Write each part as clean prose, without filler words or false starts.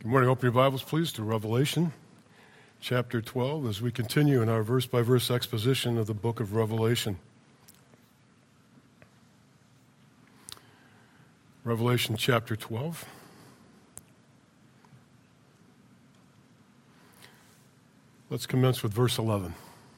Good morning. Open your Bibles, please, to Revelation chapter 12 as we continue in our verse-by-verse exposition of the book of Revelation. Revelation chapter 12. Let's commence with verse 11.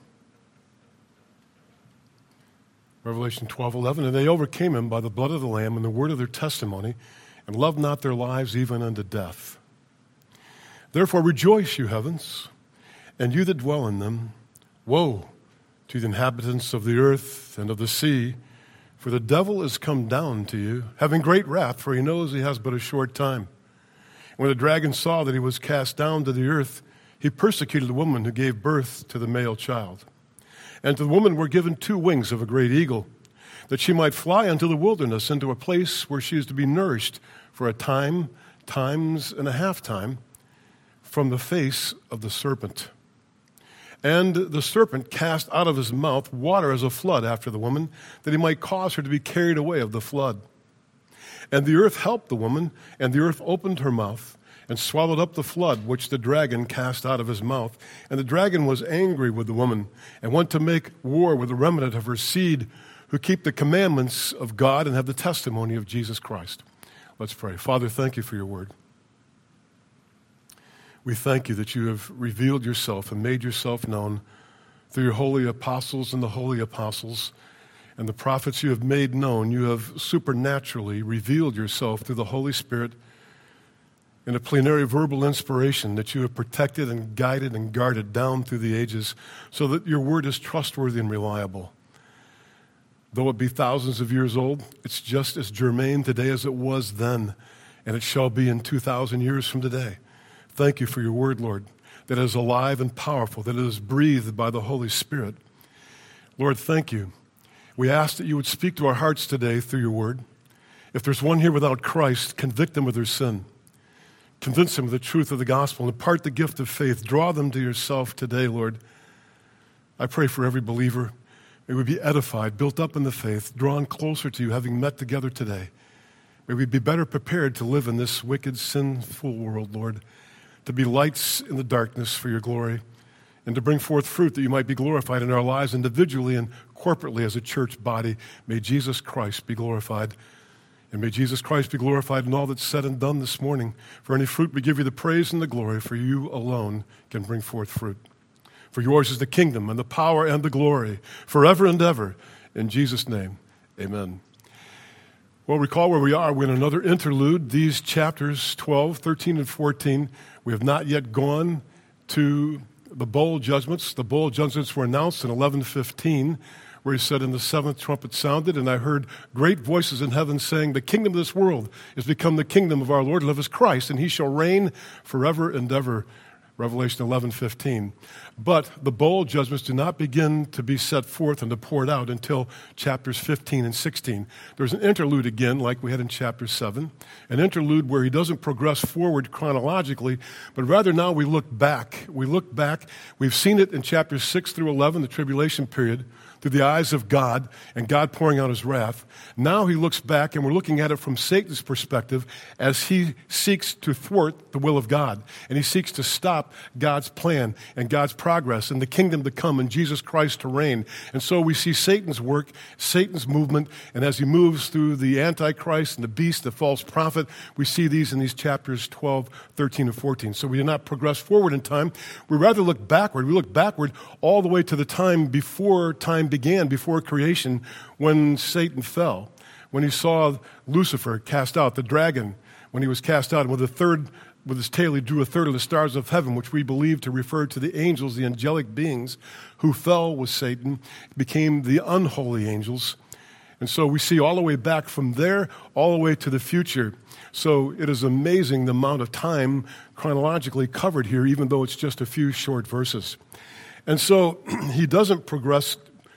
Revelation 12:11, and they overcame him by the blood of the Lamb and the word of their testimony, and loved not their lives even unto death. Therefore rejoice, you heavens, and you that dwell in them. Woe to the inhabitants of the earth and of the sea, for the devil is come down to you, having great wrath, for he knows he has but a short time. And when the dragon saw that he was cast down to the earth, he persecuted the woman who gave birth to the male child. And to the woman were given 2 wings of a great eagle, that she might fly unto the wilderness, into a place where she is to be nourished for a time, times and a half time, from the face of the serpent. And the serpent cast out of his mouth water as a flood after the woman, that he might cause her to be carried away of the flood. And the earth helped the woman, and the earth opened her mouth, and swallowed up the flood which the dragon cast out of his mouth. And the dragon was angry with the woman, and went to make war with the remnant of her seed, who keep the commandments of God and have the testimony of Jesus Christ. Let's pray. Father, thank you for your word. We thank you that you have revealed yourself and made yourself known through your holy apostles and the holy apostles and the prophets you have made known. You have supernaturally revealed yourself through the Holy Spirit in a plenary verbal inspiration that you have protected and guided and guarded down through the ages so that your word is trustworthy and reliable. Though it be thousands of years old, it's just as germane today as it was then, and it shall be in 2,000 years from today. Thank you for your word, Lord, that is alive and powerful, that it is breathed by the Holy Spirit. Lord, thank you. We ask that you would speak to our hearts today through your word. If there's one here without Christ, convict them of their sin. Convince them of the truth of the gospel and impart the gift of faith. Draw them to yourself today, Lord. I pray for every believer. May we be edified, built up in the faith, drawn closer to you, having met together today. May we be better prepared to live in this wicked, sinful world, Lord, to be lights in the darkness for your glory, and to bring forth fruit that you might be glorified in our lives individually and corporately as a church body. May Jesus Christ be glorified. And may Jesus Christ be glorified in all that's said and done this morning. For any fruit, we give you the praise and the glory, for you alone can bring forth fruit. For yours is the kingdom and the power and the glory, forever and ever. In Jesus' name, amen. Well, recall where we are. We're in another interlude. These chapters 12, 13, and 14, we have not yet gone to the bowl judgments. The bowl judgments were announced in 11:15, where he said, "And the 7th trumpet sounded, and I heard great voices in heaven saying, the kingdom of this world is become the kingdom of our Lord and of his Christ, and he shall reign forever and ever." Revelation 11:15. But the bowl judgments do not begin to be set forth and to poured out until chapters 15 and 16. There's an interlude again, like we had in chapter 7, an interlude where he doesn't progress forward chronologically, but rather now we look back. We look back. We've seen it in chapters 6 through 11, the tribulation period, through the eyes of God and God pouring out his wrath. Now he looks back, and we're looking at it from Satan's perspective as he seeks to thwart the will of God, and he seeks to stop God's plan and God's progress and the kingdom to come and Jesus Christ to reign. And so we see Satan's work, Satan's movement, and as he moves through the Antichrist and the beast, the false prophet, we see these in these chapters 12, 13, and 14. So we do not progress forward in time. We rather look backward. We look backward all the way to the time began, before creation, when Satan fell, when he saw Lucifer cast out, the dragon, when he was cast out, and with his tail he drew a third of the stars of heaven, which we believe to refer to the angels, the angelic beings who fell with Satan, became the unholy angels. And so we see all the way back from there, all the way to the future. So it is amazing the amount of time chronologically covered here, even though it's just a few short verses. And so he doesn't progress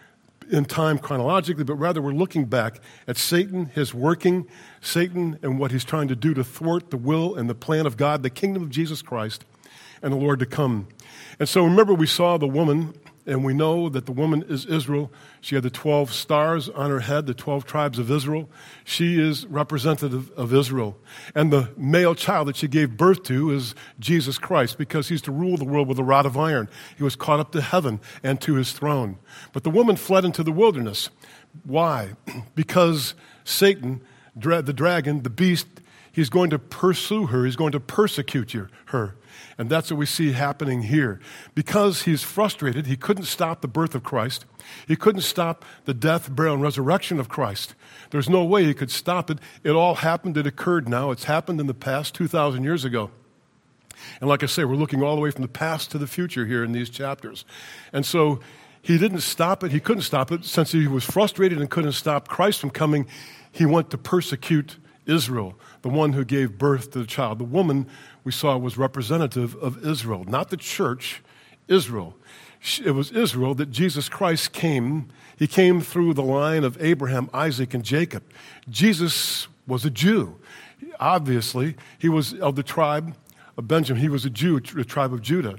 in time chronologically, but rather we're looking back at Satan, his working, Satan and what he's trying to do to thwart the will and the plan of God, the kingdom of Jesus Christ, and the Lord to come. And so remember, we saw the woman and we know that the woman is Israel. She had the 12 stars on her head, the 12 tribes of Israel. She is representative of Israel. And the male child that she gave birth to is Jesus Christ, because he's to rule the world with a rod of iron. He was caught up to heaven and to his throne. But the woman fled into the wilderness. Why? Because Satan, the dragon, the beast, he's going to pursue her. He's going to persecute her. And that's what we see happening here. Because he's frustrated, he couldn't stop the birth of Christ. He couldn't stop the death, burial, and resurrection of Christ. There's no way he could stop it. It all happened. It occurred now. It's happened in the past 2,000 years ago. And like I say, we're looking all the way from the past to the future here in these chapters. And so he didn't stop it. He couldn't stop it. Since he was frustrated and couldn't stop Christ from coming, he went to persecute Israel, the one who gave birth to the child. The woman we saw was representative of Israel, not the church, Israel. It was Israel that Jesus Christ came. He came through the line of Abraham, Isaac, and Jacob. Jesus was a Jew. Obviously, he was of the tribe of Benjamin. He was a Jew, the tribe of Judah.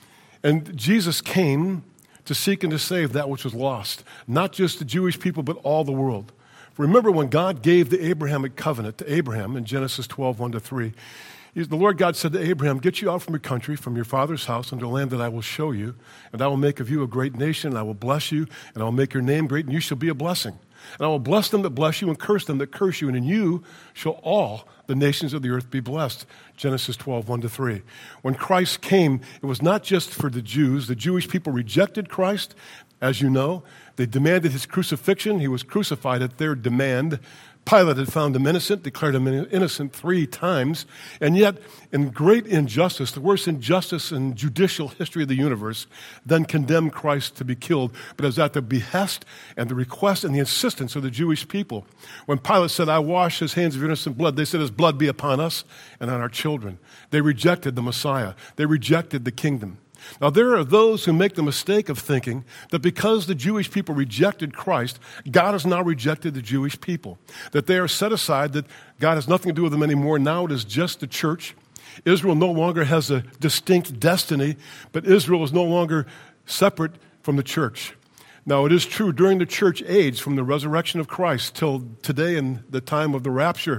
And Jesus came to seek and to save that which was lost, not just the Jewish people, but all the world. Remember when God gave the Abrahamic covenant to Abraham in Genesis 12, 1-3, the Lord God said to Abraham, get you out from your country, from your father's house, unto a land that I will show you, and I will make of you a great nation, and I will bless you, and I will make your name great, and you shall be a blessing. And I will bless them that bless you, and curse them that curse you, and in you shall all the nations of the earth be blessed. Genesis 12, 1-3. When Christ came, it was not just for the Jews. The Jewish people rejected Christ, as you know. They demanded his crucifixion. He was crucified at their demand. Pilate had found him innocent, declared him innocent 3 times, and yet, in great injustice, the worst injustice in judicial history of the universe, then condemned Christ to be killed, but it was at the behest and the request and the insistence of the Jewish people. When Pilate said, I wash his hands of innocent blood, they said, his blood be upon us and on our children. They rejected the Messiah. They rejected the kingdom. Now, there are those who make the mistake of thinking that because the Jewish people rejected Christ, God has now rejected the Jewish people, that they are set aside, that God has nothing to do with them anymore. Now it is just the church. Israel no longer has a distinct destiny, but Israel is no longer separate from the church. Now, it is true during the church age, from the resurrection of Christ till today in the time of the rapture,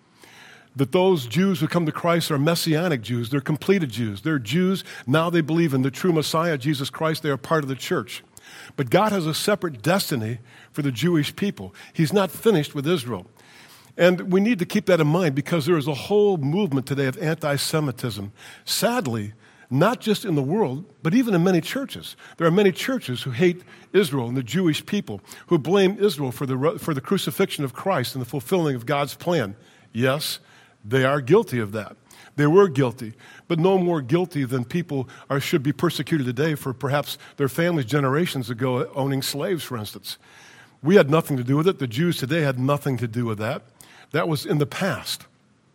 that those Jews who come to Christ are Messianic Jews. They're completed Jews. They're Jews. Now they believe in the true Messiah, Jesus Christ. They are part of the church. But God has a separate destiny for the Jewish people. He's not finished with Israel. And we need to keep that in mind because there is a whole movement today of anti-Semitism. Sadly, not just in the world, but even in many churches. There are many churches who hate Israel and the Jewish people, who blame Israel for the crucifixion of Christ and the fulfilling of God's plan. Yes, they are guilty of that. They were guilty, but no more guilty than people should be persecuted today for perhaps their families generations ago owning slaves, for instance. We had nothing to do with it. The Jews today had nothing to do with that. That was in the past.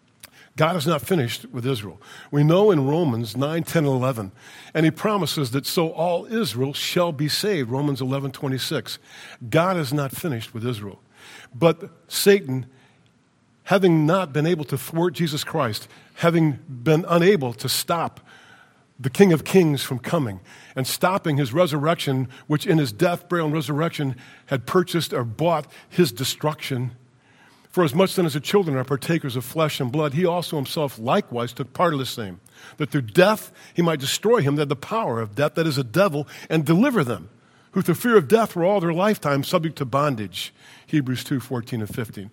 God is not finished with Israel. We know in Romans 9, 10, and 11, and he promises that so all Israel shall be saved, Romans 11, 26. God is not finished with Israel. But Satan, having not been able to thwart Jesus Christ, having been unable to stop the King of Kings from coming and stopping his resurrection, which in his death, burial, and resurrection had purchased or bought his destruction, for as much then as the children are partakers of flesh and blood, he also himself likewise took part of the same, that through death he might destroy him that had the power of death, that is a devil, and deliver them, who through fear of death were all their lifetime subject to bondage. Hebrews 2, 14 and 15.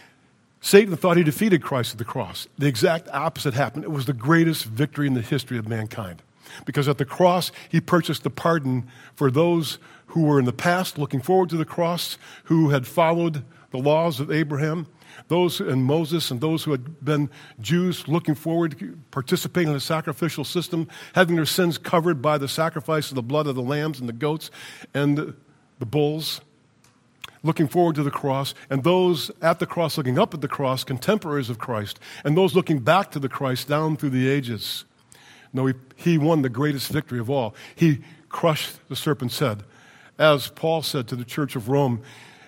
Satan thought he defeated Christ at the cross. The exact opposite happened. It was the greatest victory in the history of mankind. Because at the cross, he purchased the pardon for those who were in the past looking forward to the cross, who had followed the laws of Abraham, those and Moses, and those who had been Jews looking forward, participating in the sacrificial system, having their sins covered by the sacrifice of the blood of the lambs and the goats and the bulls, looking forward to the cross, and those at the cross looking up at the cross, contemporaries of Christ, and those looking back to the Christ down through the ages. No, he won the greatest victory of all. He crushed the serpent's head. As Paul said to the church of Rome,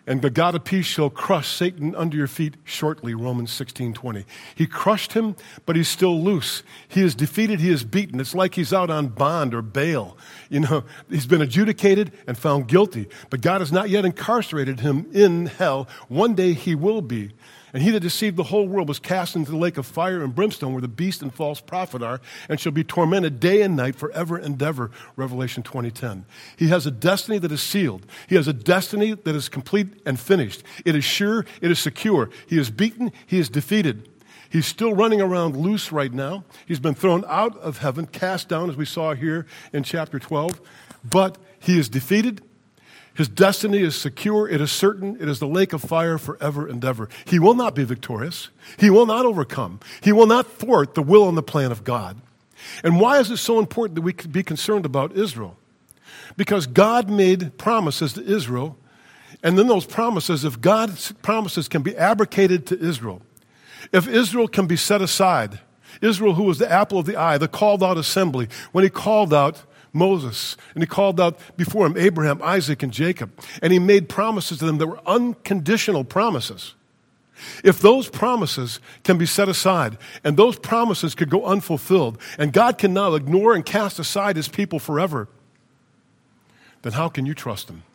And the God of peace shall crush Satan under your feet shortly, Romans 16:20. He crushed him, but he's still loose. He is defeated, he is beaten. It's like he's out on bond or bail. He's been adjudicated and found guilty, but God has not yet incarcerated him in hell. One day he will be. And he that deceived the whole world was cast into the lake of fire and brimstone where the beast and false prophet are, and shall be tormented day and night forever and ever, Revelation 20:10. He has a destiny that is sealed. He has a destiny that is complete and finished. It is sure, it is secure. He is beaten, he is defeated. He's still running around loose right now. He's been thrown out of heaven, cast down, as we saw here in chapter 12. But he is defeated. His destiny is secure, it is certain, it is the lake of fire forever and ever. He will not be victorious. He will not overcome. He will not thwart the will and the plan of God. And why is it so important that we be concerned about Israel? Because God made promises to Israel, and then those promises, if God's promises can be abrogated to Israel, if Israel can be set aside, Israel who was the apple of the eye, the called out assembly, when he called out Moses, and he called out before him Abraham, Isaac, and Jacob, and he made promises to them that were unconditional promises. If those promises can be set aside, and those promises could go unfulfilled, and God can now ignore and cast aside his people forever, then how can you trust him?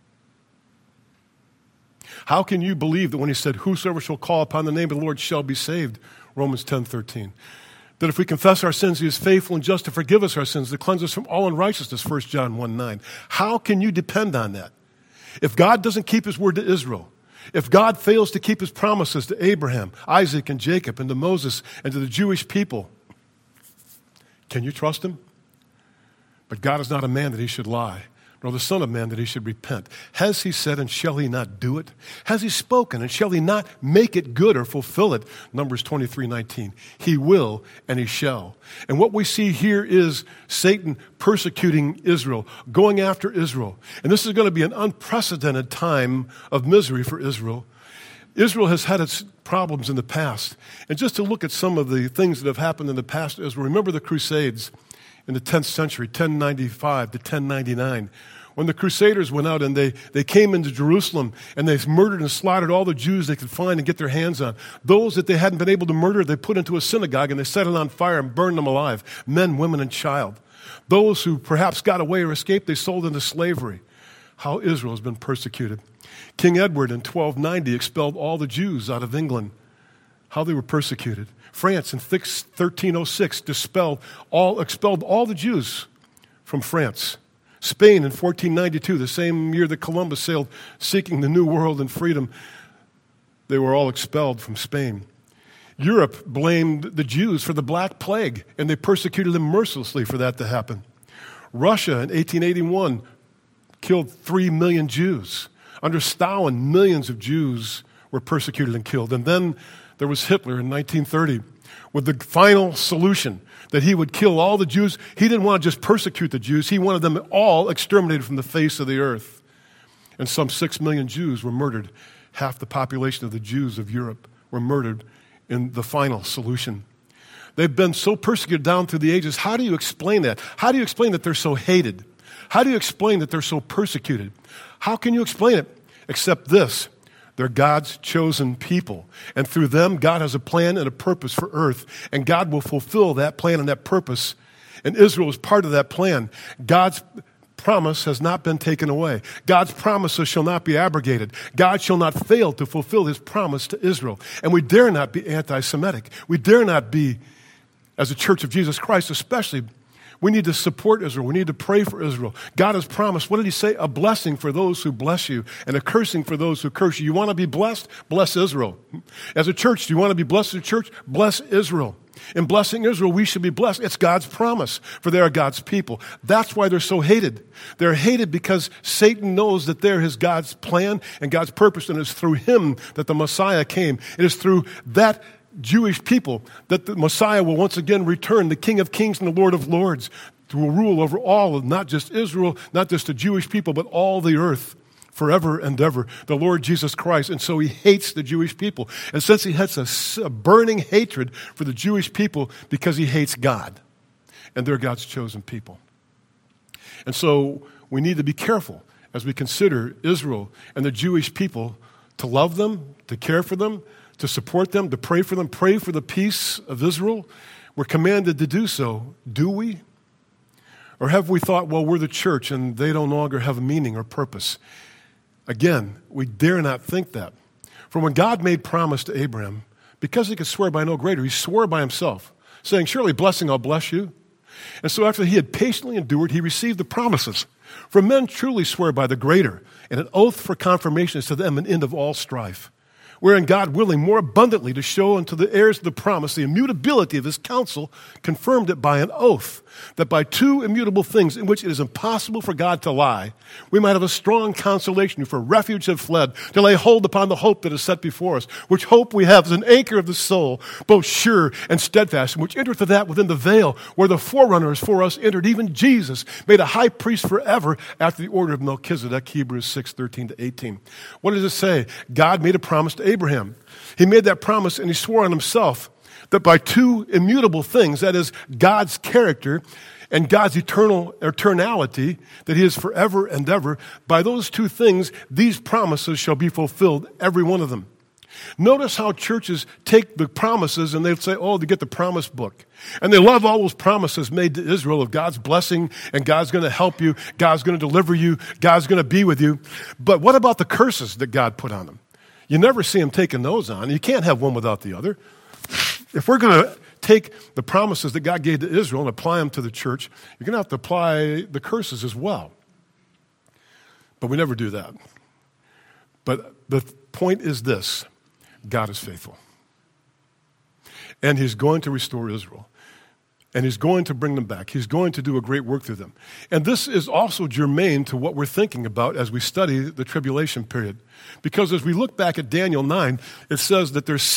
How can you believe that when he said, whosoever shall call upon the name of the Lord shall be saved, Romans 10:13? That if we confess our sins, he is faithful and just to forgive us our sins, to cleanse us from all unrighteousness, 1 John 1:9. How can you depend on that? If God doesn't keep his word to Israel, if God fails to keep his promises to Abraham, Isaac, and Jacob, and to Moses, and to the Jewish people, can you trust him? But God is not a man that he should lie, nor the Son of Man that he should repent. Has he said, and shall he not do it? Has he spoken, and shall he not make it good or fulfill it? Numbers 23:19. He will, and he shall. And what we see here is Satan persecuting Israel, going after Israel. And this is going to be an unprecedented time of misery for Israel. Israel has had its problems in the past. And just to look at some of the things that have happened in the past to Israel, remember the Crusades in the 10th century, 1095 to 1099, when the Crusaders went out and they came into Jerusalem and they murdered and slaughtered all the Jews they could find and get their hands on. Those that they hadn't been able to murder, they put into a synagogue and they set it on fire and burned them alive, men, women, and child. Those who perhaps got away or escaped, they sold into slavery. How Israel has been persecuted. King Edward in 1290 expelled all the Jews out of England. How they were persecuted. France in 1306 expelled all the Jews from France. Spain in 1492, the same year that Columbus sailed seeking the New World and freedom, they were all expelled from Spain. Europe blamed the Jews for the Black Plague, and they persecuted them mercilessly for that to happen. Russia in 1881 killed 3 million Jews. Under Stalin, millions of Jews were persecuted and killed. And then there was Hitler in 1930 with the final solution that he would kill all the Jews. He didn't want to just persecute the Jews. He wanted them all exterminated from the face of the earth. And some 6 million Jews were murdered. Half the population of the Jews of Europe were murdered in the final solution. They've been so persecuted down through the ages. How do you explain that? How do you explain that they're so hated? How do you explain that they're so persecuted? How can you explain it except this? They're God's chosen people. And through them, God has a plan and a purpose for earth. And God will fulfill that plan and that purpose. And Israel is part of that plan. God's promise has not been taken away. God's promises shall not be abrogated. God shall not fail to fulfill his promise to Israel. And we dare not be anti-Semitic. We dare not be, as a church of Jesus Christ especially, we need to support Israel. We need to pray for Israel. God has promised, what did he say? A blessing for those who bless you and a cursing for those who curse you. You want to be blessed? Bless Israel. As a church, do you want to be blessed as a church? Bless Israel. In blessing Israel, we should be blessed. It's God's promise, for they are God's people. That's why they're so hated. They're hated because Satan knows that there is God's plan and God's purpose, and it's through him that the Messiah came. It is through that Jewish people that the Messiah will once again return, the King of Kings and the Lord of Lords, to rule over all of not just Israel, not just the Jewish people, but all the earth forever and ever, the Lord Jesus Christ. And so he hates the Jewish people. And since he has a burning hatred for the Jewish people because he hates God, and they're God's chosen people. And so we need to be careful as we consider Israel and the Jewish people, to love them, to care for them, to support them, to pray for them, pray for the peace of Israel. We're commanded to do so. Do we? Or have we thought, well, we're the church and they no longer have a meaning or purpose? Again, we dare not think that. For when God made promise to Abraham, because he could swear by no greater, he swore by himself, saying, surely blessing I'll bless you. And so after he had patiently endured, he received the promises. For men truly swear by the greater, and an oath for confirmation is to them an end of all strife. Wherein God, willing more abundantly to show unto the heirs of the promise the immutability of his counsel, confirmed it by an oath, that by two immutable things in which it is impossible for God to lie, we might have a strong consolation who for refuge have fled, to lay hold upon the hope that is set before us, which hope we have as an anchor of the soul, both sure and steadfast, and which entereth to that within the veil, where the forerunner is for us entered, even Jesus, made a high priest forever after the order of Melchizedek, Hebrews 6:13-18. What does it say? God made a promise to Abraham. He made that promise and he swore on himself that by two immutable things, that is God's character and God's eternality, that he is forever and ever, by those two things, these promises shall be fulfilled, every one of them. Notice how churches take the promises and they say, oh, they get the promise book. And they love all those promises made to Israel of God's blessing and God's going to help you, God's going to deliver you, God's going to be with you. But what about the curses that God put on them? You never see him taking those on. You can't have one without the other. If we're going to take the promises that God gave to Israel and apply them to the church, you're going to have to apply the curses as well. But we never do that. But the point is this: God is faithful. And he's going to restore Israel. And he's going to bring them back. He's going to do a great work through them. And this is also germane to what we're thinking about as we study the tribulation period. Because as we look back at Daniel 9, it says that there's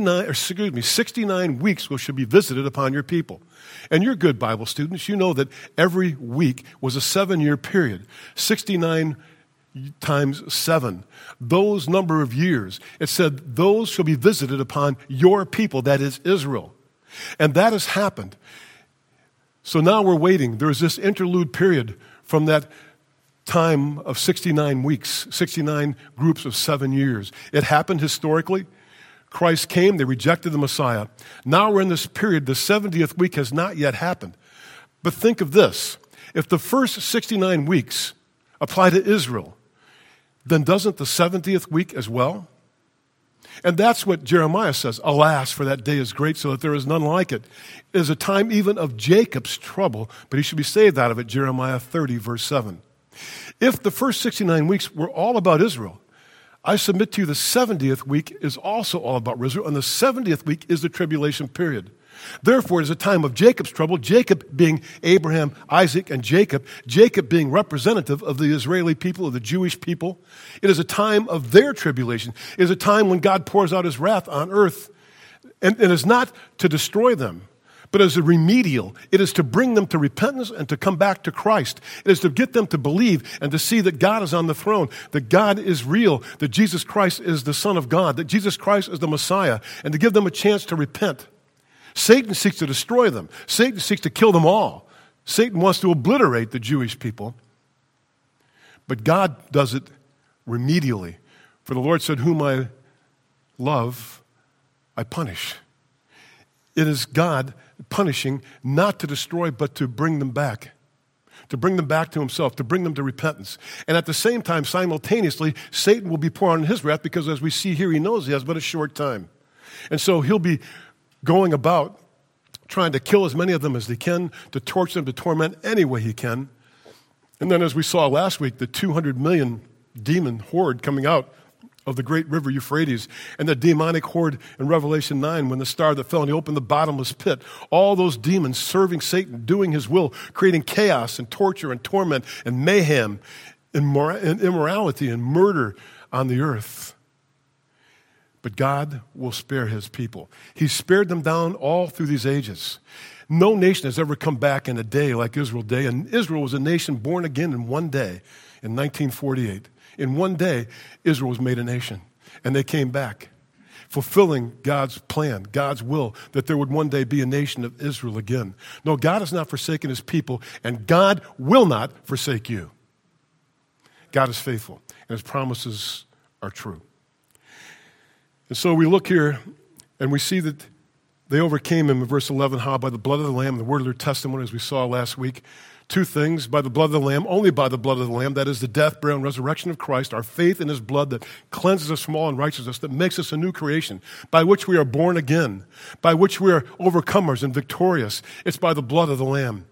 69 weeks which should be visited upon your people. And you're good Bible students. You know that every week was a 7-year period. 69 times 7. Those number of years. It said those shall be visited upon your people, that is Israel. And that has happened. So now we're waiting. There's this interlude period from that time of 69 weeks, 69 groups of 7 years. It happened historically. Christ came, they rejected the Messiah. Now we're in this period, the 70th week has not yet happened. But think of this. If the first 69 weeks apply to Israel, then doesn't the 70th week as well? And that's what Jeremiah says. Alas, for that day is great, so that there is none like it. It is a time even of Jacob's trouble, but he should be saved out of it, Jeremiah 30, verse 7. If the first 69 weeks were all about Israel, I submit to you the 70th week is also all about Israel, and the 70th week is the tribulation period. Therefore, it is a time of Jacob's trouble, Jacob being Abraham, Isaac, and Jacob being representative of the Israeli people, of the Jewish people. It is a time of their tribulation. It is a time when God pours out his wrath on earth. And it is not to destroy them, but as a remedial. It is to bring them to repentance and to come back to Christ. It is to get them to believe and to see that God is on the throne, that God is real, that Jesus Christ is the Son of God, that Jesus Christ is the Messiah, and to give them a chance to repent. Satan seeks to destroy them. Satan seeks to kill them all. Satan wants to obliterate the Jewish people. But God does it remedially. For the Lord said, whom I love, I punish. It is God punishing, not to destroy, but to bring them back. To bring them back to himself, to bring them to repentance. And at the same time, simultaneously, Satan will be pouring his wrath because as we see here, he knows he has but a short time. And so he'll be going about trying to kill as many of them as they can, to torture them, to torment any way he can. And then as we saw last week, the 200 million demon horde coming out of the great river Euphrates, and the demonic horde in Revelation 9 when the star that fell and he opened the bottomless pit. All those demons serving Satan, doing his will, creating chaos and torture and torment and mayhem and immorality and murder on the earth. But God will spare his people. He spared them down all through these ages. No nation has ever come back in a day like Israel day, and Israel was a nation born again in one day in 1948. In one day, Israel was made a nation, and they came back, fulfilling God's plan, God's will, that there would one day be a nation of Israel again. No, God has not forsaken his people, and God will not forsake you. God is faithful, and his promises are true. And so we look here, and we see that they overcame him in verse 11, how? By the blood of the Lamb, the word of their testimony, as we saw last week. Two things, by the blood of the Lamb, only by the blood of the Lamb, that is the death, burial, and resurrection of Christ, our faith in his blood that cleanses us from all unrighteousness, that makes us a new creation, by which we are born again, by which we are overcomers and victorious. It's by the blood of the Lamb.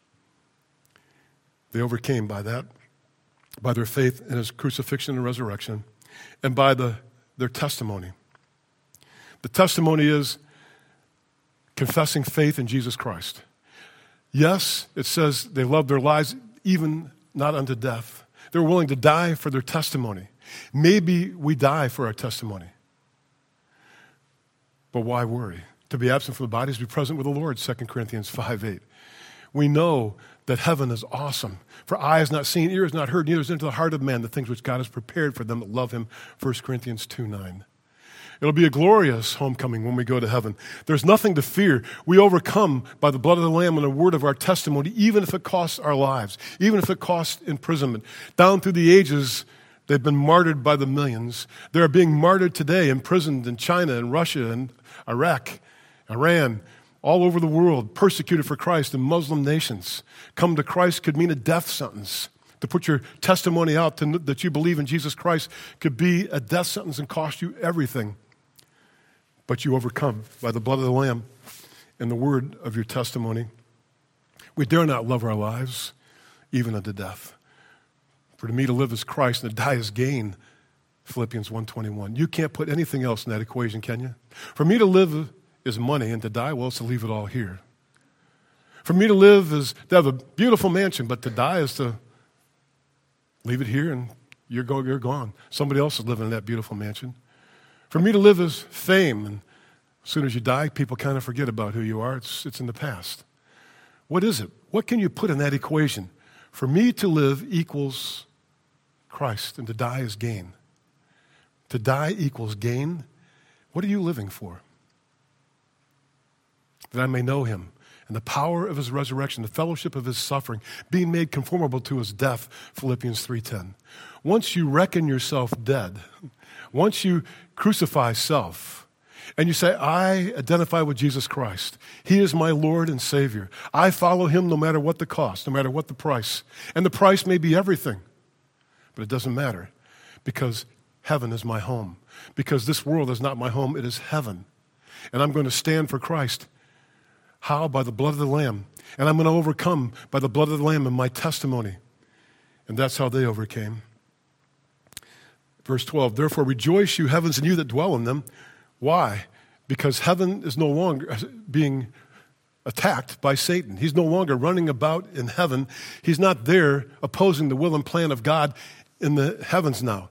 They overcame by that, by their faith in his crucifixion and resurrection, and by their testimony. The testimony is confessing faith in Jesus Christ. Yes, it says they loved their lives even not unto death. They were willing to die for their testimony. Maybe we die for our testimony. But why worry? To be absent from the body is to be present with the Lord, 2 Corinthians 5:8. We know that heaven is awesome. For eye has not seen, ear has not heard, neither is into the heart of man the things which God has prepared for them that love him, 1 Corinthians 2:9. It'll be a glorious homecoming when we go to heaven. There's nothing to fear. We overcome by the blood of the Lamb and the word of our testimony, even if it costs our lives, even if it costs imprisonment. Down through the ages, they've been martyred by the millions. They're being martyred today, imprisoned in China and Russia and Iraq, Iran, all over the world, persecuted for Christ in Muslim nations. Come to Christ could mean a death sentence. To put your testimony out that you believe in Jesus Christ could be a death sentence and cost you everything. But you overcome by the blood of the Lamb and the word of your testimony. We dare not love our lives, even unto death. For to me to live is Christ and to die is gain, Philippians 1:21. You can't put anything else in that equation, can you? For me to live is money, and to die, well, it's to leave it all here. For me to live is to have a beautiful mansion, but to die is to leave it here and you're gone. Somebody else is living in that beautiful mansion. For me to live is fame, and as soon as you die, people kind of forget about who you are. It's in the past. What is it? What can you put in that equation? For me to live equals Christ, and to die is gain. To die equals gain. What are you living for? That I may know him and the power of his resurrection, the fellowship of his suffering, being made conformable to his death, Philippians 3:10. Once you reckon yourself dead, once you crucify self, and you say, I identify with Jesus Christ. He is my Lord and Savior. I follow him no matter what the cost, no matter what the price. And the price may be everything, but it doesn't matter because heaven is my home. Because this world is not my home, it is heaven. And I'm going to stand for Christ. How? By the blood of the Lamb. And I'm going to overcome by the blood of the Lamb and my testimony. And that's how they overcame. Verse 12, therefore rejoice, you heavens, and you that dwell in them. Why? Because heaven is no longer being attacked by Satan. He's no longer running about in heaven. He's not there opposing the will and plan of God in the heavens now.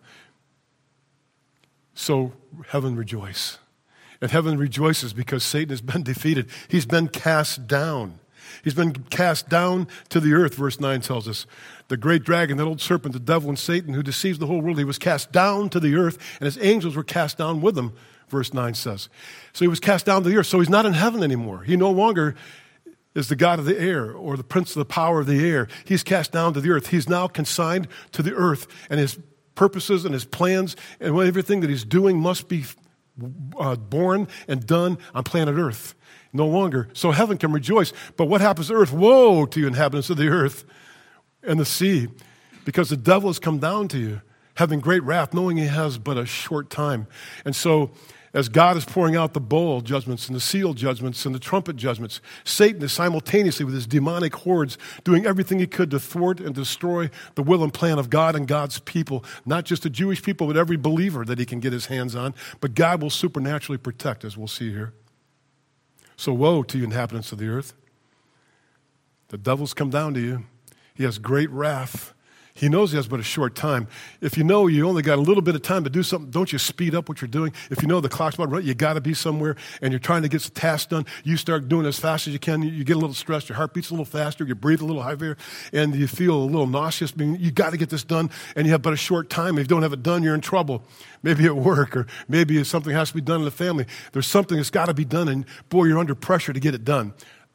So heaven rejoice. And heaven rejoices because Satan has been defeated. He's been cast down. He's been cast down to the earth, verse 9 tells us. The great dragon, that old serpent, the devil and Satan, who deceives the whole world, he was cast down to the earth, and his angels were cast down with him, verse 9 says. So he was cast down to the earth. So he's not in heaven anymore. He no longer is the God of the air or the prince of the power of the air. He's cast down to the earth. He's now consigned to the earth, and his purposes and his plans and everything that he's doing must be born and done on planet Earth. No longer. So heaven can rejoice. But what happens to earth? Woe to you, inhabitants of the earth and the sea, because the devil has come down to you, having great wrath, knowing he has but a short time. And so, as God is pouring out the bowl judgments and the seal judgments and the trumpet judgments, Satan is simultaneously with his demonic hordes doing everything he could to thwart and destroy the will and plan of God and God's people, not just the Jewish people, but every believer that he can get his hands on. But God will supernaturally protect, as we'll see here. So woe to you, inhabitants of the earth. The devil's come down to you. He has great wrath. He knows he has but a short time. If you know you only got a little bit of time to do something, don't you speed up what you're doing? If you know the clock's about to run, you got to be somewhere, and you're trying to get the task done, you start doing as fast as you can. You get a little stressed. Your heart beats a little faster. You breathe a little heavier, and you feel a little nauseous. You got to get this done, and you have but a short time. If you don't have it done, you're in trouble. Maybe at work, or maybe something has to be done in the family. There's something that's got to be done, and boy, you're under pressure to get it done.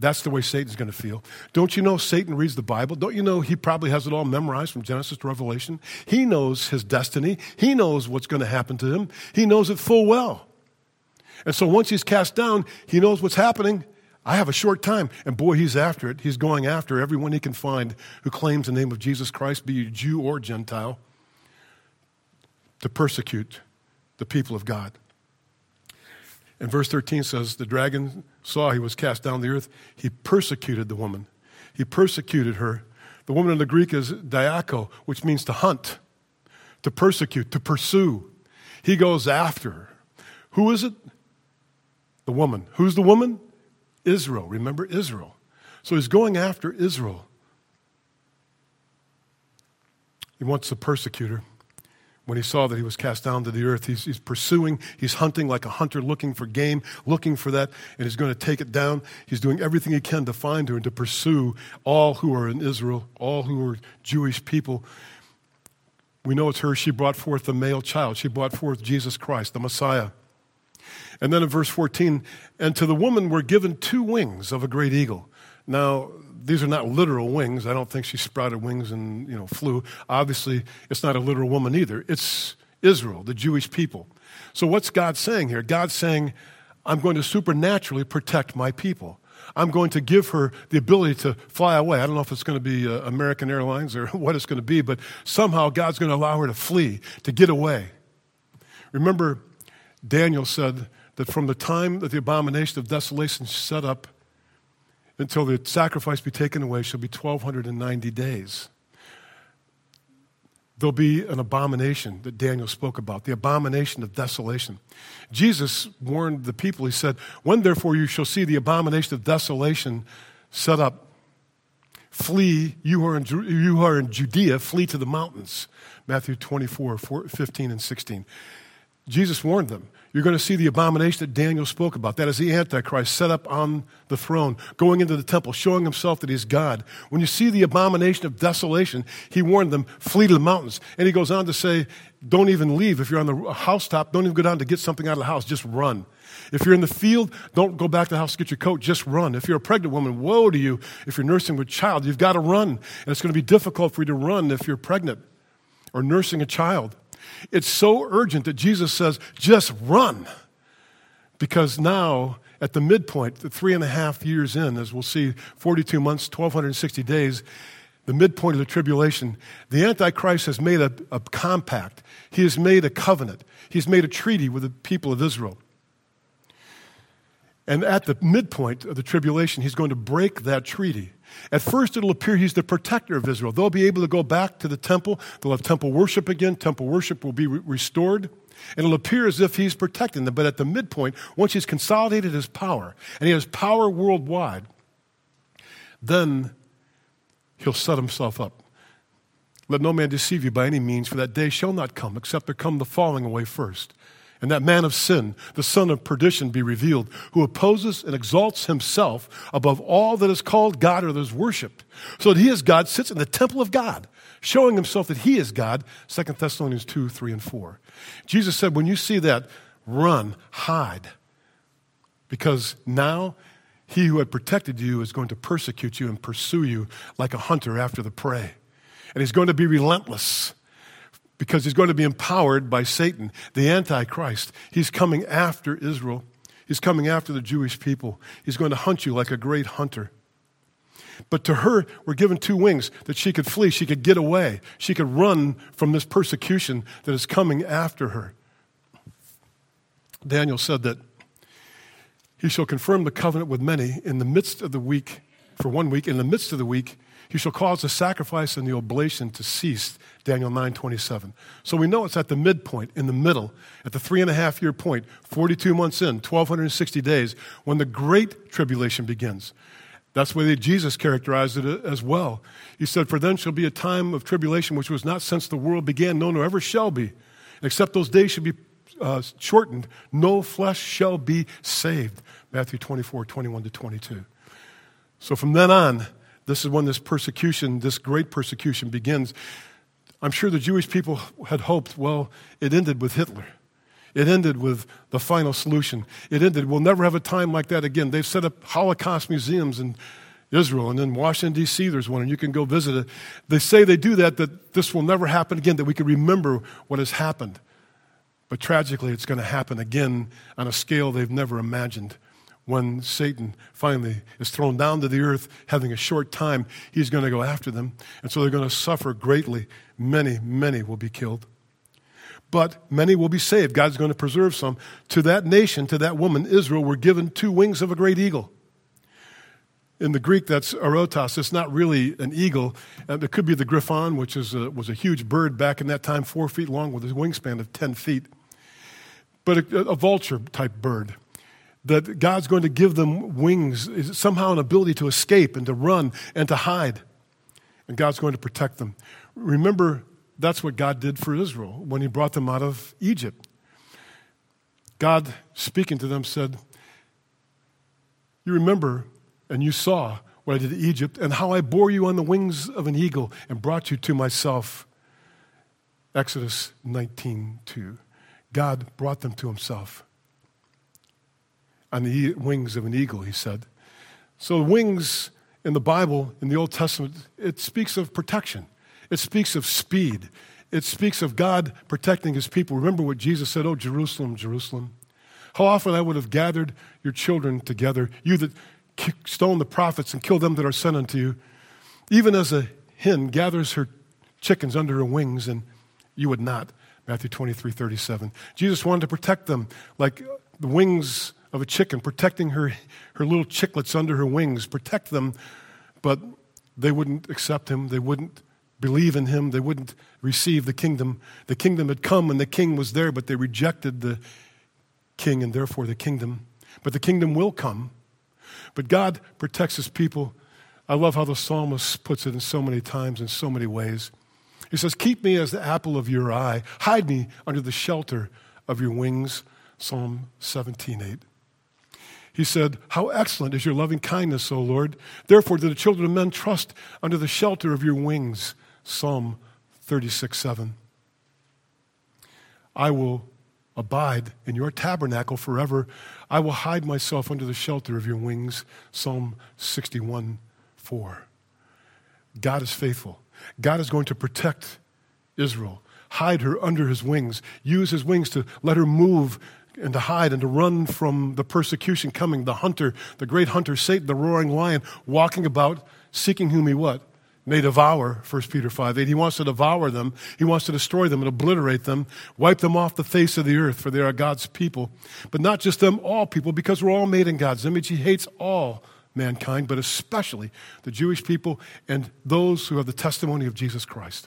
That's the way Satan's going to feel. Don't you know Satan reads the Bible? Don't you know he probably has it all memorized from Genesis to Revelation? He knows his destiny. He knows what's going to happen to him. He knows it full well. And so once he's cast down, he knows what's happening. I have a short time. And boy, he's after it. He's going after everyone he can find who claims the name of Jesus Christ, be you Jew or Gentile, to persecute the people of God. And verse 13 says, the dragon saw he was cast down to the earth. He persecuted the woman. He persecuted her. The woman in the Greek is diako, which means to hunt, to persecute, to pursue. He goes after her. Who is it? The woman. Who's the woman? Israel. Remember Israel. So he's going after Israel. He wants to persecute her. When he saw that he was cast down to the earth, he's pursuing, he's hunting like a hunter looking for game, looking for that, and he's going to take it down. He's doing everything he can to find her and to pursue all who are in Israel, all who are Jewish people. We know it's her. She brought forth the male child. She brought forth Jesus Christ, the Messiah. And then in verse 14, and to the woman were given 2 wings of a great eagle. Now, these are not literal wings. I don't think she sprouted wings and, flew. Obviously, it's not a literal woman either. It's Israel, the Jewish people. So what's God saying here? God's saying, I'm going to supernaturally protect my people. I'm going to give her the ability to fly away. I don't know if it's going to be American Airlines or what it's going to be, but somehow God's going to allow her to flee, to get away. Remember, Daniel said that from the time that the abomination of desolation is set up until the sacrifice be taken away shall be 1,290 days. There'll be an abomination that Daniel spoke about, the abomination of desolation. Jesus warned the people, he said, when therefore you shall see the abomination of desolation set up, flee, you who are in Judea, flee to the mountains. Matthew 24, 15 and 16. Jesus warned them. You're going to see the abomination that Daniel spoke about. That is the Antichrist set up on the throne, going into the temple, showing himself that he's God. When you see the abomination of desolation, he warned them, flee to the mountains. And he goes on to say, don't even leave. If you're on the housetop, don't even go down to get something out of the house. Just run. If you're in the field, don't go back to the house to get your coat. Just run. If you're a pregnant woman, woe to you. If you're nursing with a child, you've got to run. And it's going to be difficult for you to run if you're pregnant or nursing a child. It's so urgent that Jesus says, just run. Because now, at the midpoint, the 3.5 years in, as we'll see, 42 months, 1,260 days, the midpoint of the tribulation, the Antichrist has made a compact. He has made a covenant. He's made a treaty with the people of Israel. And at the midpoint of the tribulation, he's going to break that treaty. At first, it'll appear he's the protector of Israel. They'll be able to go back to the temple. They'll have temple worship again. Temple worship will be restored. And it'll appear as if he's protecting them. But at the midpoint, once he's consolidated his power, and he has power worldwide, then he'll set himself up. Let no man deceive you by any means, for that day shall not come, except there come the falling away first. And that man of sin, the son of perdition, be revealed, who opposes and exalts himself above all that is called God or that is worshipped, so that he as God sits in the temple of God, showing himself that he is God, 2 Thessalonians 2, 3, and 4. Jesus said, when you see that, run, hide, because now he who had protected you is going to persecute you and pursue you like a hunter after the prey. And he's going to be relentless, because he's going to be empowered by Satan, the Antichrist. He's coming after Israel. He's coming after the Jewish people. He's going to hunt you like a great hunter. But to her were given 2 wings that she could flee, she could get away, she could run from this persecution that is coming after her. Daniel said that he shall confirm the covenant with many in the midst of the week, for 1 week. In the midst of the week, he shall cause the sacrifice and the oblation to cease, Daniel 9:27. So we know it's at the midpoint, in the middle, at the 3.5-year point, 42 months in, 1,260 days, when the great tribulation begins. That's the way that Jesus characterized it as well. He said, for then shall be a time of tribulation which was not since the world began, no, nor ever shall be. Except those days should be shortened, no flesh shall be saved. Matthew 24:21-22. So from then on, this is when this persecution, this great persecution begins. I'm sure the Jewish people had hoped, well, it ended with Hitler. It ended with the final solution. It ended, we'll never have a time like that again. They've set up Holocaust museums in Israel, and in Washington, D.C., there's one, and you can go visit it. They say they do that this will never happen again, that we can remember what has happened. But tragically, it's going to happen again on a scale they've never imagined. When Satan finally is thrown down to the earth, having a short time, he's going to go after them. And so they're going to suffer greatly. Many, many will be killed. But many will be saved. God's going to preserve some. To that nation, to that woman, Israel, were given 2 wings of a great eagle. In the Greek, that's arotos. It's not really an eagle. It could be the griffon, which was a huge bird back in that time, 4 feet long with a wingspan of 10 feet. But a vulture-type bird. That God's going to give them wings, somehow an ability to escape and to run and to hide. And God's going to protect them. Remember, that's what God did for Israel when he brought them out of Egypt. God, speaking to them, said, you remember and you saw what I did to Egypt and how I bore you on the wings of an eagle and brought you to myself. Exodus 19:2. God brought them to himself. On the wings of an eagle, he said. So wings in the Bible, in the Old Testament, it speaks of protection. It speaks of speed. It speaks of God protecting his people. Remember what Jesus said, oh, Jerusalem, Jerusalem. How often I would have gathered your children together, you that stoned the prophets and killed them that are sent unto you, even as a hen gathers her chickens under her wings, and you would not. Matthew 23:37. Jesus wanted to protect them like the wings of a chicken, protecting her little chicklets under her wings, protect them, but they wouldn't accept him. They wouldn't believe in him. They wouldn't receive the kingdom. The kingdom had come and the king was there, but they rejected the king and therefore the kingdom. But the kingdom will come. But God protects his people. I love how the psalmist puts it in so many times, in so many ways. He says, keep me as the apple of your eye. Hide me under the shelter of your wings. Psalm 17:8. He said, how excellent is your loving kindness, O Lord. Therefore do the children of men trust under the shelter of your wings. Psalm 36:7. I will abide in your tabernacle forever. I will hide myself under the shelter of your wings. Psalm 61:4. God is faithful. God is going to protect Israel, hide her under his wings, use his wings to let her move and to hide and to run from the persecution coming, the hunter, the great hunter, Satan, the roaring lion, walking about, seeking whom he what? May devour, 1 Peter 5:8. He wants to devour them. He wants to destroy them and obliterate them, wipe them off the face of the earth, for they are God's people. But not just them, all people, because we're all made in God's image. He hates all mankind, but especially the Jewish people and those who have the testimony of Jesus Christ.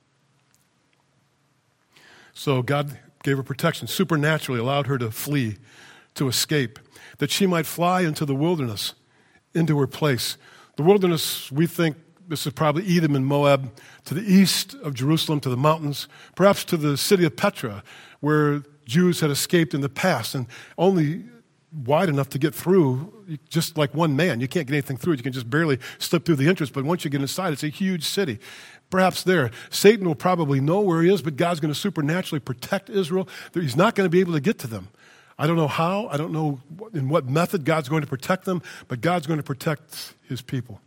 So God gave her protection, supernaturally allowed her to flee, to escape, that she might fly into the wilderness, into her place. The wilderness, we think, this is probably Edom and Moab, to the east of Jerusalem, to the mountains, perhaps to the city of Petra, where Jews had escaped in the past, and only wide enough to get through, just like one man. You can't get anything through it. You can just barely slip through the entrance, but once you get inside, it's a huge city. Perhaps there. Satan will probably know where he is, but God's going to supernaturally protect Israel. He's not going to be able to get to them. I don't know how. I don't know in what method God's going to protect them, but God's going to protect his people.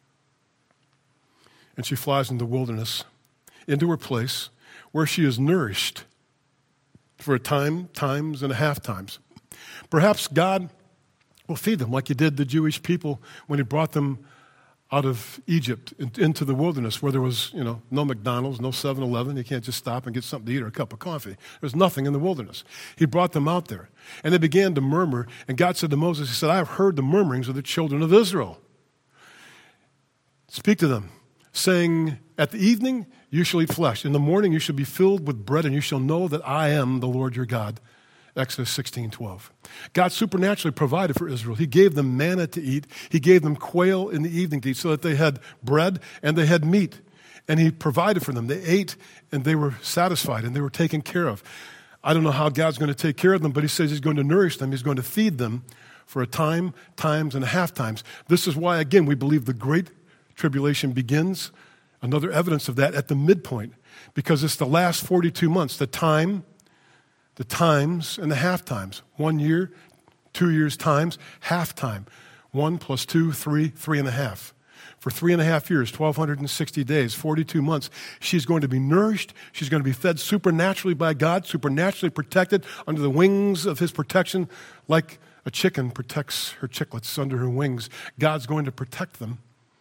And she flies into the wilderness, into her place, where she is nourished for a time, times, and a half times. Perhaps God will feed them like he did the Jewish people when he brought them out of Egypt into the wilderness where there was, no McDonald's, no 7-Eleven. You can't just stop and get something to eat or a cup of coffee. There's nothing in the wilderness. He brought them out there. And they began to murmur. And God said to Moses, he said, I have heard the murmurings of the children of Israel. Speak to them, saying, at the evening you shall eat flesh. In the morning you shall be filled with bread, and you shall know that I am the Lord your God. Exodus 16:12. God supernaturally provided for Israel. He gave them manna to eat. He gave them quail in the evening to eat so that they had bread and they had meat. And he provided for them. They ate and they were satisfied and they were taken care of. I don't know how God's going to take care of them, but he says he's going to nourish them. He's going to feed them for a time, times, and a half times. This is why, again, we believe the Great Tribulation begins. Another evidence of that at the midpoint, because it's the last 42 months, the time, the times and the half times. 1 year, 2 years times, half time. 1 plus 2, 3, 3.5. For 3.5 years, 1,260 days, 42 months, she's going to be nourished. She's going to be fed supernaturally by God, supernaturally protected under the wings of his protection, like a chicken protects her chicklets under her wings. God's going to protect them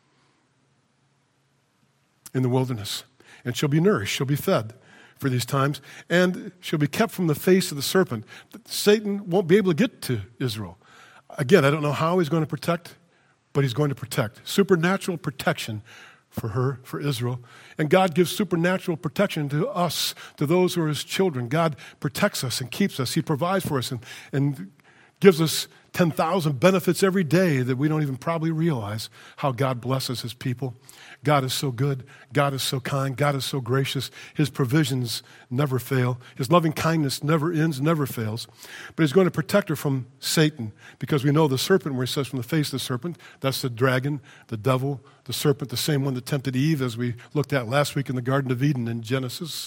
in the wilderness. And she'll be nourished. She'll be fed for these times. And she'll be kept from the face of the serpent. Satan won't be able to get to Israel. Again, I don't know how he's going to protect, but he's going to protect. Supernatural protection for her, for Israel. And God gives supernatural protection to us, to those who are his children. God protects us and keeps us. He provides for us and gives us 10,000 benefits every day that we don't even probably realize how God blesses his people. God is so good. God is so kind. God is so gracious. His provisions never fail. His loving kindness never ends, never fails. But he's going to protect her from Satan, because we know the serpent, where he says from the face of the serpent, that's the dragon, the devil, the serpent, the same one that tempted Eve, as we looked at last week in the Garden of Eden in Genesis.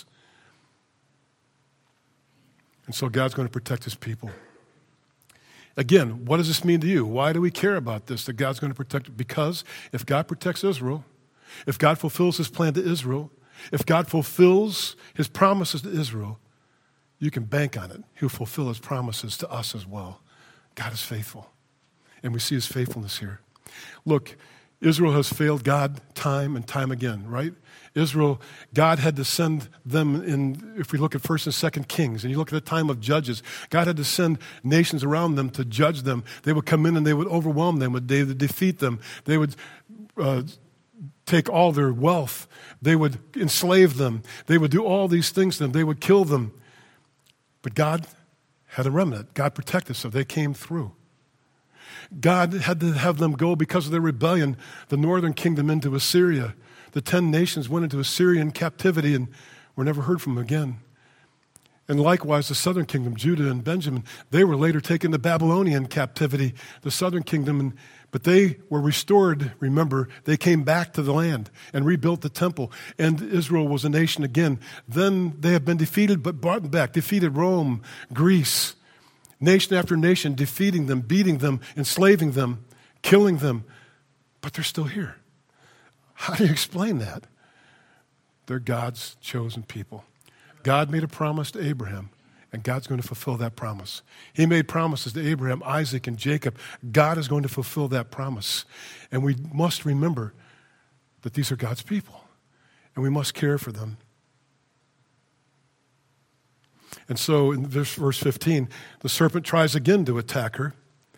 And so God's going to protect his people. Again, what does this mean to you? Why do we care about this, that God's going to protect? Because if God protects Israel, if God fulfills his plan to Israel, if God fulfills his promises to Israel, you can bank on it. He'll fulfill his promises to us as well. God is faithful. And we see his faithfulness here. Look, Israel has failed God time and time again, right? Israel, God had to send them in, if we look at 1st and 2nd Kings, and you look at the time of Judges, God had to send nations around them to judge them. They would come in and they would overwhelm them. They would defeat them. They would take all their wealth. They would enslave them. They would do all these things to them. They would kill them. But God had a remnant. God protected, so they came through. God had to have them go because of their rebellion, the northern kingdom into Assyria. The 10 nations went into Assyrian captivity and were never heard from again. And likewise, the southern kingdom, Judah and Benjamin, they were later taken to Babylonian captivity, the southern kingdom, but they were restored, remember, they came back to the land and rebuilt the temple, and Israel was a nation again. Then they have been defeated but brought back, defeated Rome, Greece, nation after nation, defeating them, beating them, enslaving them, killing them, but they're still here. How do you explain that? They're God's chosen people. God made a promise to Abraham, and God's going to fulfill that promise. He made promises to Abraham, Isaac, and Jacob. God is going to fulfill that promise. And we must remember that these are God's people, and we must care for them. And so in verse 15, the serpent tries again to attack her.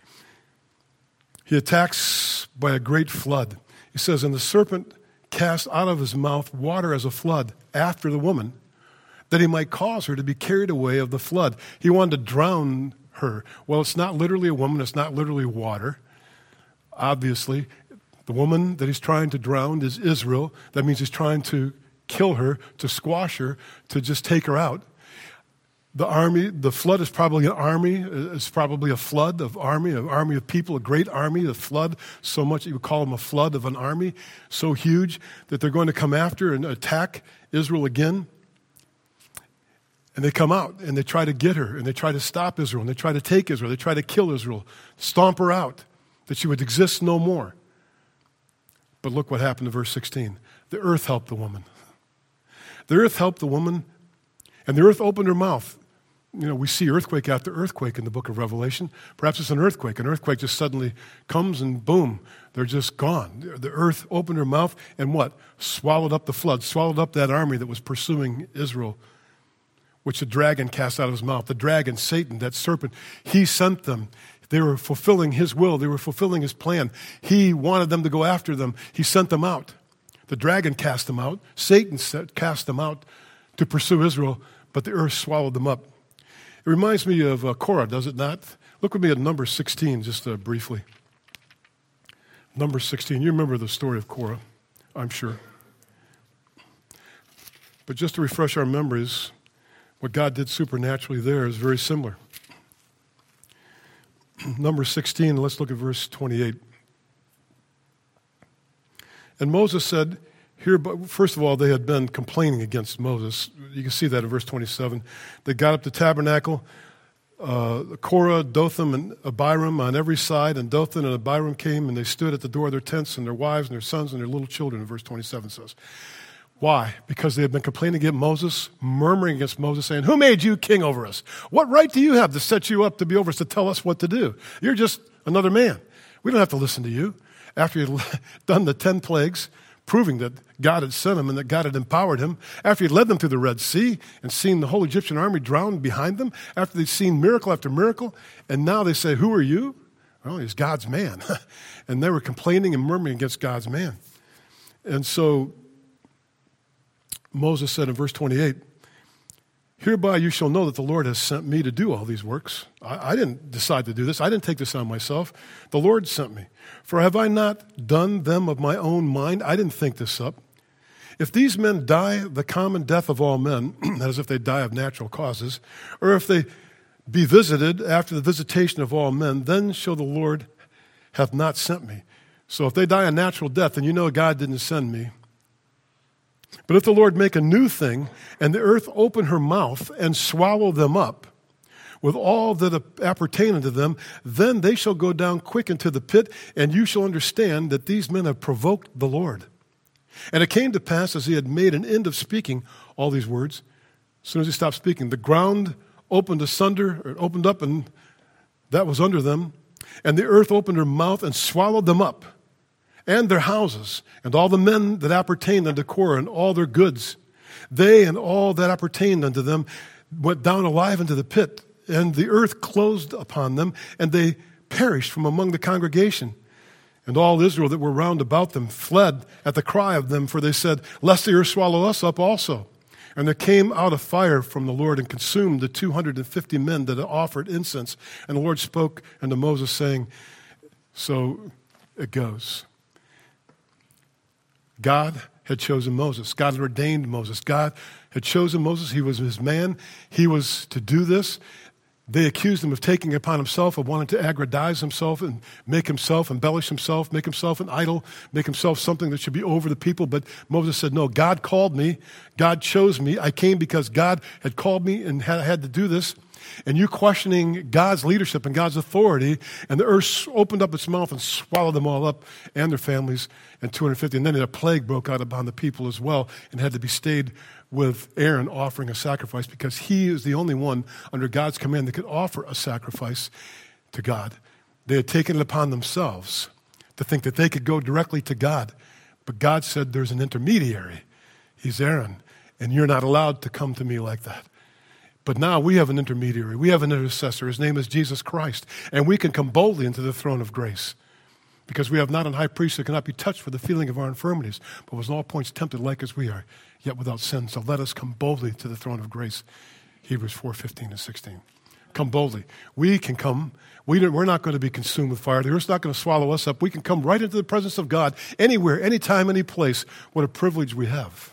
He attacks by a great flood. He says, and the serpent cast out of his mouth water as a flood after the woman, that he might cause her to be carried away of the flood. He wanted to drown her. Well, it's not literally a woman. It's not literally water. Obviously, the woman that he's trying to drown is Israel. That means he's trying to kill her, to squash her, to just take her out. The army, the flood is probably an army. It's probably a flood of army, an army of people, a great army. The flood, so much you would call them a flood of an army, so huge that they're going to come after and attack Israel again. And they come out and they try to get her and they try to stop Israel and they try to take Israel. They try to kill Israel, stomp her out, that she would exist no more. But look what happened in verse 16. The earth helped the woman. The earth helped the woman, and the earth opened her mouth. You know, we see earthquake after earthquake in the book of Revelation. Perhaps it's an earthquake. An earthquake just suddenly comes and boom, they're just gone. The earth opened her mouth and what? Swallowed up the flood, swallowed up that army that was pursuing Israel, which the dragon cast out of his mouth. The dragon, Satan, that serpent, he sent them. They were fulfilling his will. They were fulfilling his plan. He wanted them to go after them. He sent them out. The dragon cast them out. Satan cast them out to pursue Israel, but the earth swallowed them up. It reminds me of Korah, does it not? Look with me at number 16, just briefly. Number 16. You remember the story of Korah, I'm sure. But just to refresh our memories, what God did supernaturally there is very similar. Number 16, let's look at verse 28. And Moses said, Here, but first of all, they had been complaining against Moses. You can see that in verse 27. They got up the tabernacle, Korah, Dathan, and Abiram on every side, and Dathan and Abiram came, and they stood at the door of their tents, and their wives and their sons and their little children, verse 27 says. Why? Because they had been complaining against Moses, murmuring against Moses, saying, who made you king over us? What right do you have to set you up to be over us, to tell us what to do? You're just another man. We don't have to listen to you. After he had done the 10 plagues, proving that God had sent him and that God had empowered him, after he led them through the Red Sea and seen the whole Egyptian army drown behind them, after they'd seen miracle after miracle, and now they say, who are you? Well, he's God's man. And they were complaining and murmuring against God's man. And so Moses said in verse 28, hereby you shall know that the Lord has sent me to do all these works. I didn't decide to do this. I didn't take this on myself. The Lord sent me. For have I not done them of my own mind? I didn't think this up. If these men die the common death of all men, that is, if they die of natural causes, or if they be visited after the visitation of all men, then shall the Lord have not sent me. So if they die a natural death, then you know God didn't send me. But if the Lord make a new thing, and the earth open her mouth and swallow them up, with all that appertain unto them, then they shall go down quick into the pit, and you shall understand that these men have provoked the Lord. And it came to pass, as he had made an end of speaking all these words, as soon as he stopped speaking, the ground opened asunder, or opened up, and that was under them, and the earth opened her mouth and swallowed them up, and their houses, and all the men that appertained unto Korah, and all their goods. They and all that appertained unto them went down alive into the pit, and the earth closed upon them, and they perished from among the congregation. And all Israel that were round about them fled at the cry of them, for they said, lest the earth swallow us up also. And there came out a fire from the Lord and consumed the 250 men that had offered incense. And the Lord spoke unto Moses, saying, so it goes. God had chosen Moses. God had ordained Moses. God had chosen Moses. He was his man. He was to do this. They accused him of taking it upon himself, of wanting to aggrandize himself and make himself, embellish himself, make himself an idol, make himself something that should be over the people. But Moses said, no, God called me. God chose me. I came because God had called me and had to do this. And you questioning God's leadership and God's authority, and the earth opened up its mouth and swallowed them all up and their families and 250. And then a plague broke out upon the people as well and had to be stayed with Aaron offering a sacrifice, because he is the only one under God's command that could offer a sacrifice to God. They had taken it upon themselves to think that they could go directly to God. But God said there's an intermediary. He's Aaron, and you're not allowed to come to me like that. But now we have an intermediary. We have an intercessor. His name is Jesus Christ. And we can come boldly into the throne of grace, because we have not an high priest that cannot be touched with the feeling of our infirmities, but was in all points tempted like as we are, yet without sin. So let us come boldly to the throne of grace. Hebrews 4:15 and 16. Come boldly. We can come. We're not going to be consumed with fire. The earth's not going to swallow us up. We can come right into the presence of God anywhere, anytime, any place. What a privilege we have.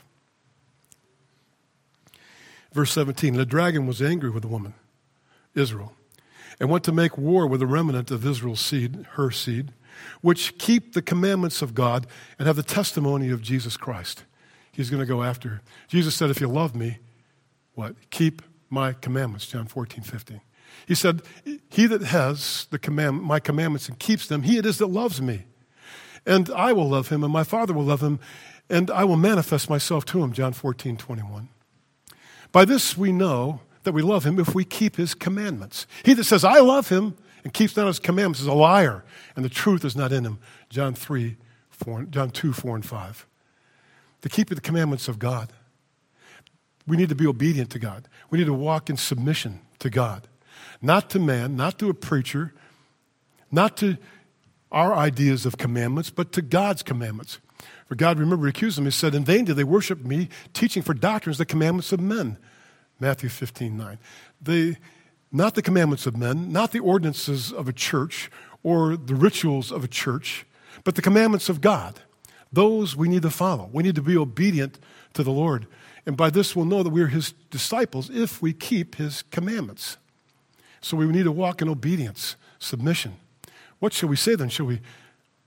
Verse 17, the dragon was angry with the woman, Israel, and went to make war with the remnant of Israel's seed, her seed, which keep the commandments of God and have the testimony of Jesus Christ. He's going to go after her. Jesus said, if you love me, what? Keep my commandments, John 14:15. He said, he that has my commandments and keeps them, he it is that loves me. And I will love him, and my Father will love him, and I will manifest myself to him, John 14:21. By this we know that we love him if we keep his commandments. He that says, I love him, and keeps not his commandments is a liar, and the truth is not in him, John 2, 4, and 5. To keep the commandments of God. We need to be obedient to God. We need to walk in submission to God. Not to man, not to a preacher, not to our ideas of commandments, but to God's commandments. For God, remember, accused them. He said, in vain did they worship me, teaching for doctrines the commandments of men. Matthew 15:9. Not the commandments of men, not the ordinances of a church or the rituals of a church, but the commandments of God. Those we need to follow. We need to be obedient to the Lord. And by this we'll know that we are his disciples if we keep his commandments. So we need to walk in obedience, submission. What shall we say then? Shall we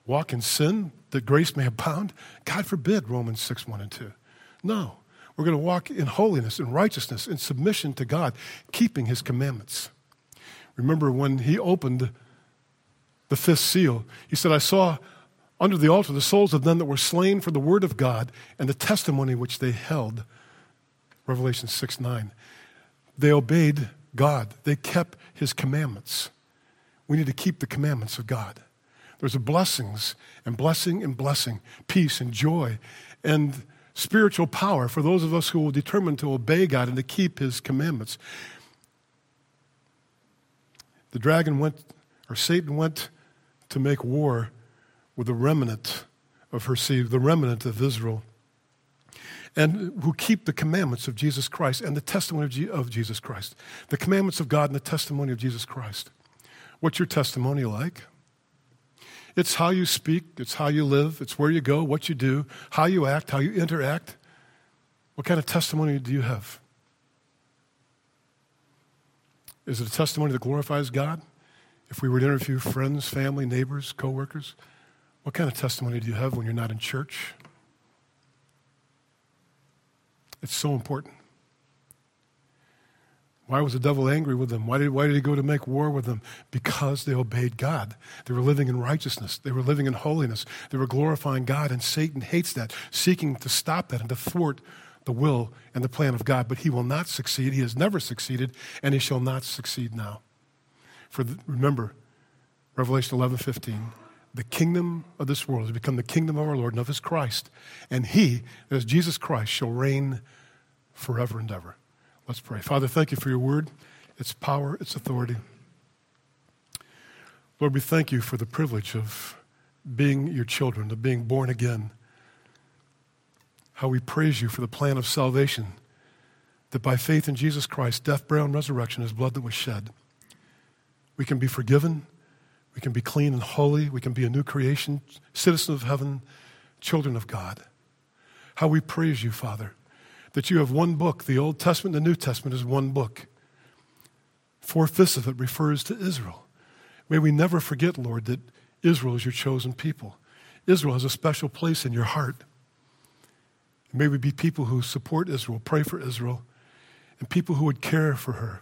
walk in sin that grace may abound? God forbid, Romans 6:1 and 2. No, we're going to walk in holiness, in righteousness, in submission to God, keeping his commandments. Remember when he opened the fifth seal, he said, I saw under the altar the souls of them that were slain for the word of God and the testimony which they held. Revelation 6:9. They obeyed God. They kept his commandments. We need to keep the commandments of God. There's a blessings and blessing and blessing, peace and joy and spiritual power for those of us who will determine to obey God and to keep his commandments. Satan went to make war with the remnant of her seed, the remnant of Israel, and who keep the commandments of Jesus Christ and the testimony of Jesus Christ. The commandments of God and the testimony of Jesus Christ. What's your testimony like? It's how you speak, it's how you live, it's where you go, what you do, how you act, how you interact. What kind of testimony do you have? Is it a testimony that glorifies God? If we were to interview friends, family, neighbors, coworkers, what kind of testimony do you have when you're not in church? It's so important. Why was the devil angry with them? Why did he go to make war with them? Because they obeyed God. They were living in righteousness. They were living in holiness. They were glorifying God, and Satan hates that, seeking to stop that and to thwart the will and the plan of God. But he will not succeed. He has never succeeded, and he shall not succeed now. Remember, Revelation 11:15, the kingdom of this world has become the kingdom of our Lord and of his Christ, and he, that is Jesus Christ, shall reign forever and ever. Let's pray. Father, thank you for your word, its power, its authority. Lord, we thank you for the privilege of being your children, of being born again. How we praise you for the plan of salvation, that by faith in Jesus Christ, death, burial, and resurrection, his blood that was shed, we can be forgiven, we can be clean and holy, we can be a new creation, citizens of heaven, children of God. How we praise you, Father, that you have one book. The Old Testament and the New Testament is one book. 4/5 of it refers to Israel. May we never forget, Lord, that Israel is your chosen people. Israel has a special place in your heart. May we be people who support Israel, pray for Israel, and people who would care for her.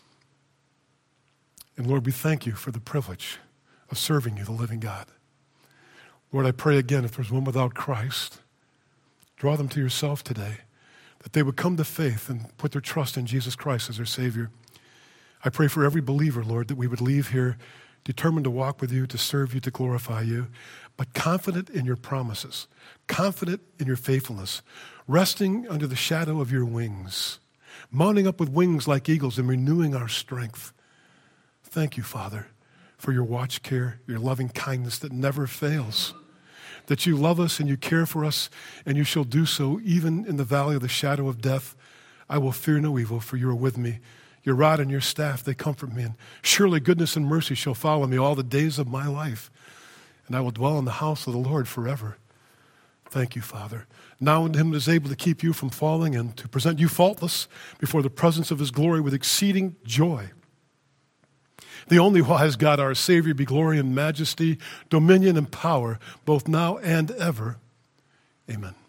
And Lord, we thank you for the privilege of serving you, the living God. Lord, I pray again, if there's one without Christ, draw them to yourself today, that they would come to faith and put their trust in Jesus Christ as their Savior. I pray for every believer, Lord, that we would leave here determined to walk with you, to serve you, to glorify you, but confident in your promises, confident in your faithfulness, resting under the shadow of your wings, mounting up with wings like eagles and renewing our strength. Thank you, Father, for your watch care, your loving kindness that never fails, that you love us and you care for us, and you shall do so even in the valley of the shadow of death. I will fear no evil, for you are with me. Your rod and your staff, they comfort me, and surely goodness and mercy shall follow me all the days of my life, and I will dwell in the house of the Lord forever. Thank you, Father. Now unto him that is able to keep you from falling and to present you faultless before the presence of his glory with exceeding joy. The only wise God, our Savior, be glory and majesty, dominion and power, both now and ever. Amen.